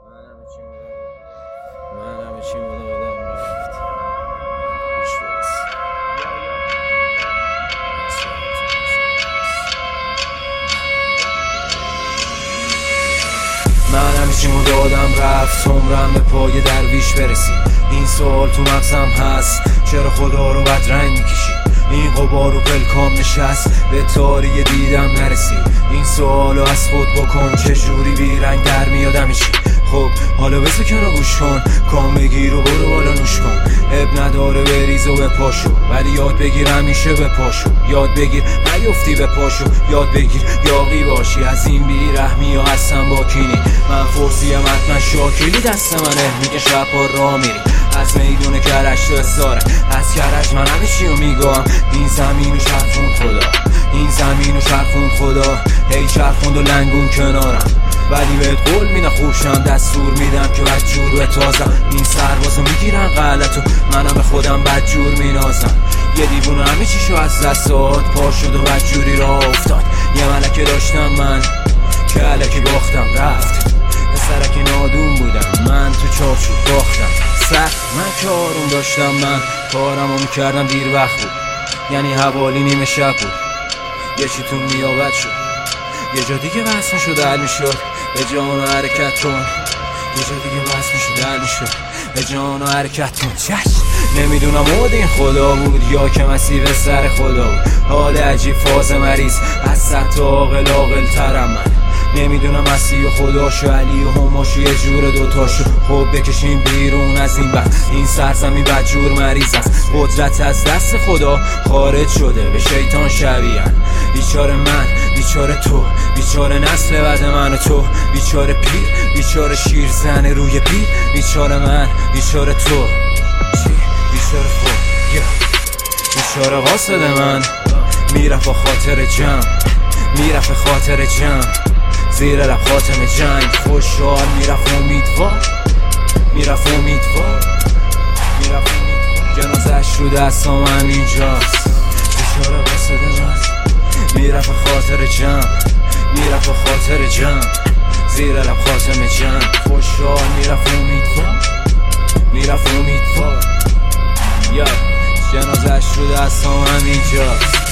من همه چی بودم رفت هیچ برسی من همه چی دادم رفت عمرم به پای درویش برسی. این سوال تو مغزم هست چرا خدا رو بدرنگ میکشی؟ این غبار رو پلکام نشست به تاری دیدم نرسی. این سوالو از خود بکن چجوری بیرنگ در میادم چی؟ خب حالا بسو کنو گوش کن کام بگیر و برو بالا نوش کن. اب نداره بریز و به پاشو ولی یاد بگیر همیشه به پاشو. یاد بگیر نیفتی به پاشو. یاد بگیر یاقی باشی از این بیرحمی یا هستم با کینی. من فرسیم حتما شاکلی دست منه میگه شب ها را میری از میدون کرج تو استاره. از کرج من همه چیو میگم. این زمینو چرخوند خدا این زمینو چرخوند خدا. هی چرخوند و لنگون کنارم ولی بهت قول میدم خوشم دستور میدم که بدجور بتازم. این سربازو میگیرن غلطو منم به خودم بدجور مینازم. یه دیوونه همه چیشو از دست داد پا شد و بدجوری را افتاد. یه ملکه داشتم من که الکی باختم رفت. پسرک نادون بودم من تو چارچوب باختم سخت. من که آروم داشتم من کارمو میکردم دیر وقت بود یعنی حوالی نیمه شب بود. یه چی تو نیابت شد یه جا دیگه بس میشد در میشد به جان و حرکت کن. یه جا دیگه بس میشد در میشد به جان و حرکت کن. چشم نمیدونم مود این خدا بود یا که مسیح سر خدا بود. حال عجیب فاز مریض از سطح عاقل عاقل ترم من. نمیدونم مسیح و خداشو علی و هماشو یه جور دوتاشو. خب بکشیم بیرون از این بحث این سرزمین بدجور مریض است. قدرت از دست خدا خارج شده به شیطان شبیهن. بیچاره من بیچاره تو بیچاره نسل بعد من و تو. بیچاره پیر بیچاره شیر زن روی پیر. بیچاره من بیچاره تو بیچاره خود بیچاره قاصد من میرفت خاطر جمع میرفت خاطر جمع زیر لب خاتم جنگ. خوشحال میرفت امیدوار میرفت امیدوار میرفت امیدوار. جنازش رو دستام همینجاست بیچاره قاصد من میرفت خاطر جمع میرفت خاطر جمع زیر لب خاتم جنگ. خوشحال میرفت امیدوار میرفت امیدوار. یا جنازش رو دستام همینجاست